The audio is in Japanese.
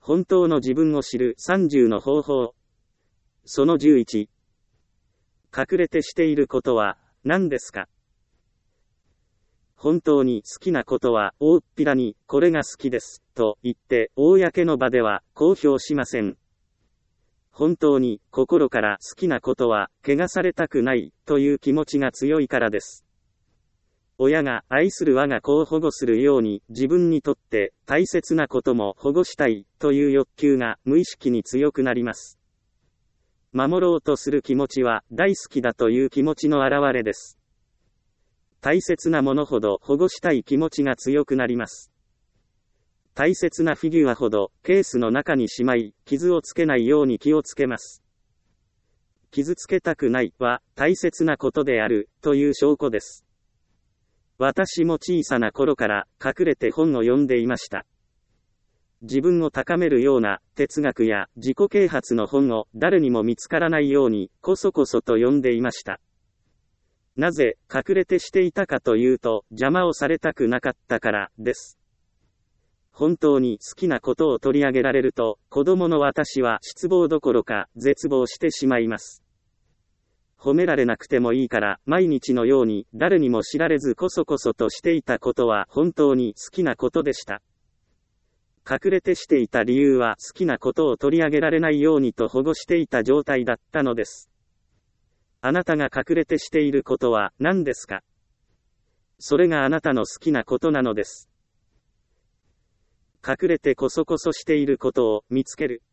本当の自分を知る30の方法。その11。隠れてしていることは何ですか？本当に好きなことは大っぴらにこれが好きですと言って公の場では公表しません。本当に心から好きなことは汚されたくないという気持ちが強いからです。親が愛する我が子を保護するように自分にとって大切なことも保護したいという欲求が無意識に強くなります。守ろうとする気持ちは大好きだという気持ちの表れです。大切なものほど保護したい気持ちが強くなります。大切なフィギュアほどケースの中にしまい、傷をつけないように気をつけます。傷つけたくないは大切なことであるという証拠です。私も小さな頃から隠れて本を読んでいました。自分を高めるような哲学や自己啓発の本を誰にも見つからないようにこそこそと読んでいました。なぜ隠れてしていたかというと、邪魔をされたくなかったからです。本当に好きなことを取り上げられると、子供の私は失望どころか絶望してしまいます。褒められなくてもいいから毎日のように誰にも知られずこそこそとしていたことは本当に好きなことでした。隠れてしていた理由は好きなことを取り上げられないようにと保護していた状態だったのです。あなたが隠れてしていることは何ですか？それがあなたの好きなことなのです。隠れてこそこそしていることを見つける。